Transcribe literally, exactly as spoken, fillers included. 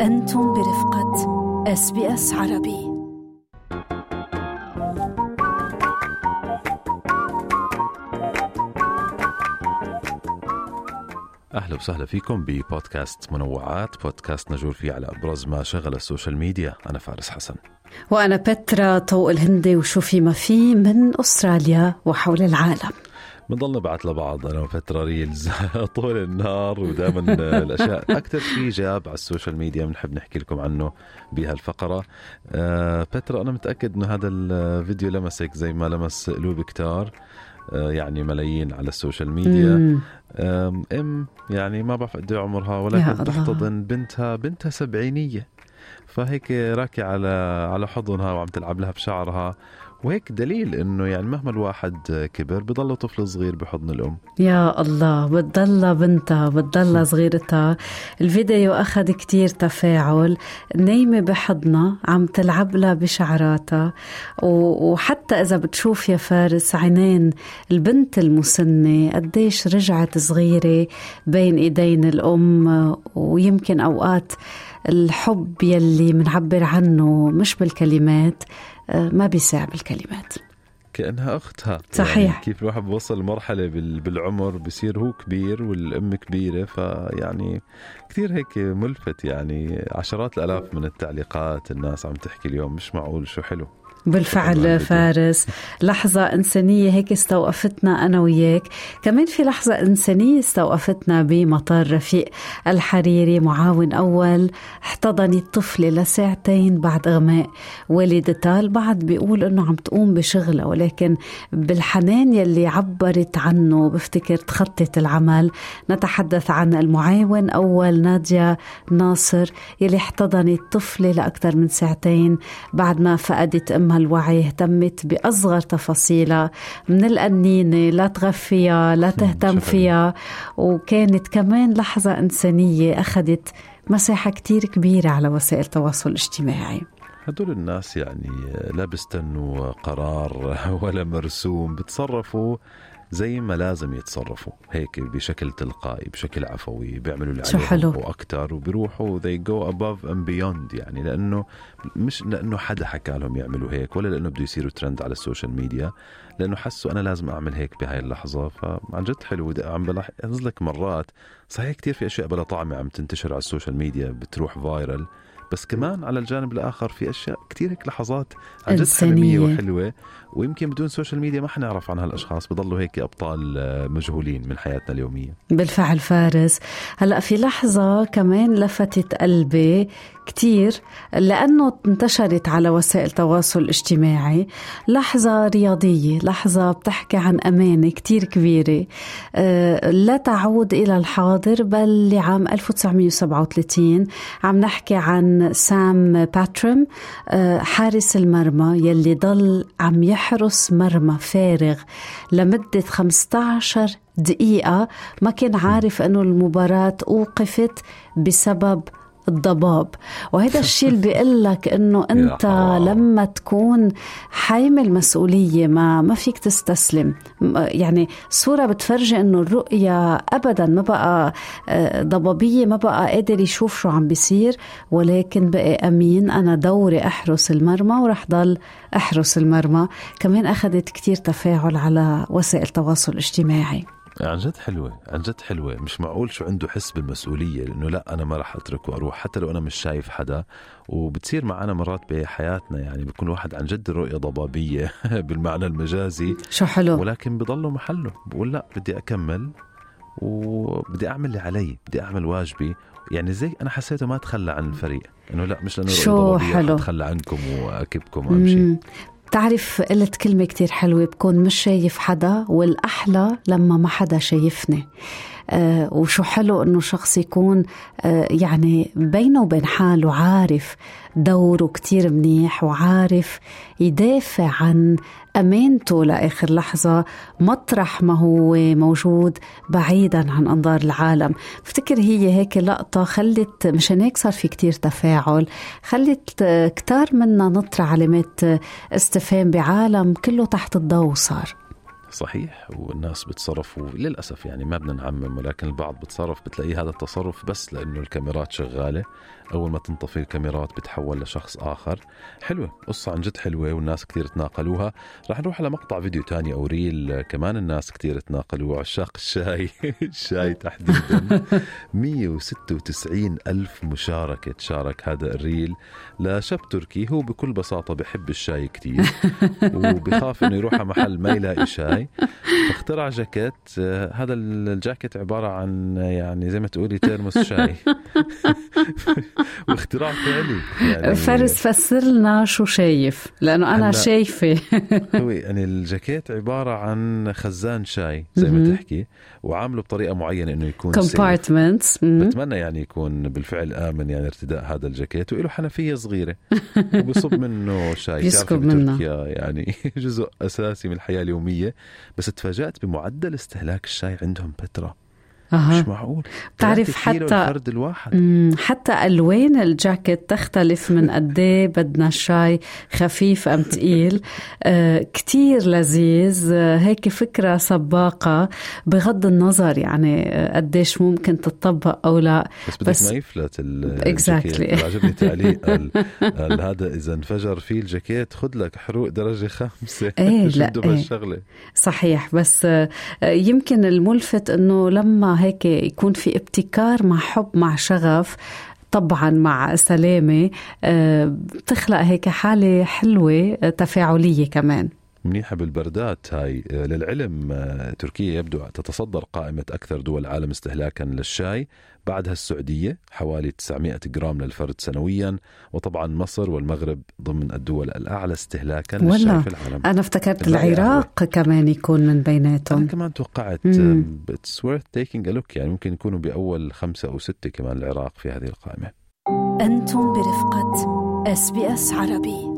أنتم برفقة إس بي إس عربي. أهلا وسهلا فيكم ببودكاست منوعات، بودكاست نجول فيه على أبرز ما شغل السوشيال ميديا. أنا فارس حسن وأنا بترا طوق الهندي، وشو في ما في من أستراليا وحول العالم. بنضل نبعث لبعض أنا وفترة ريلز طول النهار، ودائما الأشياء أكثر شيء جاب على السوشيال ميديا بنحب نحكي لكم عنه بهالفقرة. أه بترا، أنا متأكد أنه هذا الفيديو لمسك زي ما لمس قلوب كتار، أه يعني ملايين على السوشيال ميديا. أم يعني ما بعرف قد ايه عمرها، ولكن تحتضن بنتها بنتها سبعينية، فهيك راكي على على حضنها وعم تلعب لها بشعرها، وهيك دليل انه يعني مهما الواحد كبر بضله طفل صغير بحضن الام. يا الله، بتضلها بنتها بتضلها صغيرتها. الفيديو اخذ كتير تفاعل، نايمه بحضنها عم تلعب لها بشعراتها، وحتى اذا بتشوف يا فارس عينين البنت المسنه قديش رجعت صغيره بين ايدين الام. ويمكن اوقات الحب يلي منعبر عنه مش بالكلمات ما بيساع بالكلمات، كأنها أختها. صحيح. يعني كيف الواحد بوصل لمرحلة بالعمر بصير هو كبير والأم كبيرة، فيعني كتير هيك ملفت. يعني عشرات الآلاف من التعليقات، الناس عم تحكي اليوم مش معقول شو حلو. بالفعل فارس، لحظة إنسانية هيك استوقفتنا أنا وياك. كمان في لحظة إنسانية استوقفتنا بمطار رفيق الحريري، معاون أول احتضنت طفلة لساعتين بعد إغماء والدتها. البعض بيقول إنه عم تقوم بشغلة، ولكن بالحنان يلي عبرت عنه بفتكر تخطت العمل. نتحدث عن المعاون أول نادية ناصر يلي احتضنت طفلة لأكثر من ساعتين بعد ما فقدت أمها الوعي. اهتمت بأصغر تفاصيلها، من القنينة لا تغفيها لا تهتم فيها، وكانت كمان لحظة إنسانية أخذت مساحة كتير كبيرة على وسائل التواصل الاجتماعي. هدول الناس يعني لا بيستنوا قرار ولا مرسوم، بتصرفوا زي ما لازم يتصرفوا، هيك بشكل تلقائي بشكل عفوي، بيعملوا اللي عليهم وأكتر، وبيروحوا they go above and beyond. يعني لأنه مش لأنه حدا حكى لهم يعملوا هيك، ولا لأنه بده يصيروا ترند على السوشيال ميديا، لأنه حسوا أنا لازم أعمل هيك بهاي اللحظة. فعن جد حلو. عم بلاحظ لك مرات صحيح كتير في أشياء بلا طعمة عم تنتشر على السوشيال ميديا بتروح فايرل، بس كمان على الجانب الآخر في أشياء كتير هيك لحظات عن جد حميمية وحلوة، ويمكن بدون سوشيال ميديا ما حنعرف عن هالأشخاص، بضلوا هيك أبطال مجهولين من حياتنا اليومية. بالفعل فارس، هلأ في لحظة كمان لفتت قلبي كتير لأنه انتشرت على وسائل التواصل الاجتماعي. لحظة رياضية، لحظة بتحكي عن أمانة كتير كبيرة أه لا تعود إلى الحاضر بل لعام ألف وتسعمية وسبعة وثلاثين. عم نحكي عن سام باترم، أه حارس المرمى يلي ضل عم يحرس مرمى فارغ لمدة خمسة عشر دقيقة. ما كان عارف أنه المباراة أوقفت بسبب الضباب. وهذا الشيء اللي بيقول لك انه انت لما تكون حامل مسؤوليه ما ما فيك تستسلم. يعني صوره بتفرجي انه الرؤيه ابدا ما بقى ضبابيه، ما بقى قادر يشوف شو عم بيصير، ولكن بقى امين، انا دوري احرس المرمى ورح ضل احرس المرمى. كمان اخذت كتير تفاعل على وسائل التواصل الاجتماعي. عن جد حلوة، عن جد حلوة. مش معقول شو عنده حس بالمسؤولية، لأنه لا أنا ما رح أترك وأروح حتى لو أنا مش شايف حدا. وبتصير معنا مرات بحياتنا، يعني بيكون واحد عن جد الرؤية ضبابية بالمعنى المجازي، شو حلو، ولكن بضله محله، بقول لا بدي أكمل وبدي أعمل اللي علي، بدي أعمل واجبي. يعني زي أنا حسيته ما تخلى عن الفريق، إنه لا مش لأنه رؤية ضبابية أتخلى عنكم وأكبكم وأمشي. تعرف قلت كلمة كتير حلوة، بكون مش شايف حدا، والأحلى لما ما حدا شايفني. آه وشو حلو أنه شخص يكون آه يعني بينه وبين حاله عارف دوره كتير منيح، وعارف يدافع عن أمانته لآخر لحظة مطرح ما هو موجود بعيدا عن أنظار العالم. افتكر هي هيك لقطة خلت، مشان هيك صار في كتير تفاعل، خلت كتار منا نطرح علامات استفهام بعالم كله تحت الضوء صار. صحيح. والناس بتصرفوا للأسف، يعني ما بدنا نعمم، ولكن البعض بتصرف بتلاقيه هذا التصرف بس لأنه الكاميرات شغالة. أول ما تنطفي الكاميرات بتحول لشخص آخر. حلوة، قصة عن جد حلوة والناس كتير تناقلوها. رح نروح على مقطع فيديو تاني أو ريل كمان الناس كتير تناقلوها. عشاق الشاي الشاي تحديدا مية وستة وتسعين ألف مشاركة تشارك هذا الريل لشاب تركي هو بكل بساطة بحب الشاي كتير وبخاف إنه يروح على محل ما يلاقي شاي، فاخترع جاكيت. هذا الجاكيت عبارة عن يعني زي ما تقولي ترمس شاي واختراع فعلي. يعني فارس فسر لنا شو شايف، لأنه أنا شايفة. هو يعني الجاكيت عبارة عن خزان شاي زي ما تحكي، وعامله بطريقة معينة إنه يكون compartments. بتمنى يعني يكون بالفعل آمن يعني ارتداء هذا الجاكيت، وإله حنفية صغيرة وبيصب منه شاي. يسكب منه يعني جزء أساسي من الحياة اليومية. بس تفاجأت بمعدل استهلاك الشاي عندهم بترا. أه. مش معقول. تعرف حتى حتى ألوان الجاكيت تختلف من قديه بدنا الشاي خفيف أم تقيل. آه كتير لذيذ. آه هيك فكرة سباقة بغض النظر يعني قديش ممكن تطبق أو لا، بس بدك بس ما يفلت الجاكيت. exactly. عجبني تعليق هذا إذا انفجر فيه الجاكيت خد لك حروق درجة خمسة. ايه لا ايه. صحيح. بس آه يمكن الملفت أنه لما هيك يكون في ابتكار مع حب مع شغف طبعا مع سلامة، بتخلق هيك حالة حلوة تفاعلية كمان منيحة بالبردات هاي. للعلم تركيا يبدو تتصدر قائمة أكثر دول العالم استهلاكا للشاي، بعدها السعودية حوالي تسعمائة جرام للفرد سنويا، وطبعا مصر والمغرب ضمن الدول الأعلى استهلاكا للشاي في العالم. أنا افتكرت العراق كمان يكون من بيناتهم. أنا كمان توقعت it's worth taking a look، يعني ممكن يكونوا بأول خمسة أو ستة كمان العراق في هذه القائمة. أنتم برفقة إس بي إس عربي.